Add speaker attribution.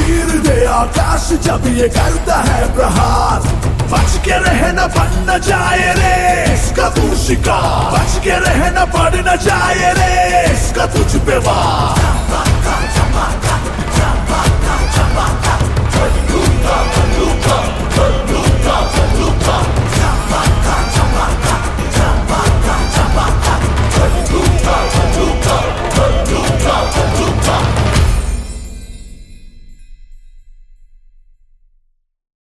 Speaker 1: चीर दे आकाश जब ये करता है प्रहार। बच के रहे न बन न जाए रे इसका तू शिकार, बच के रहे न पड़ न जाए रे इसका तुझ पे वार।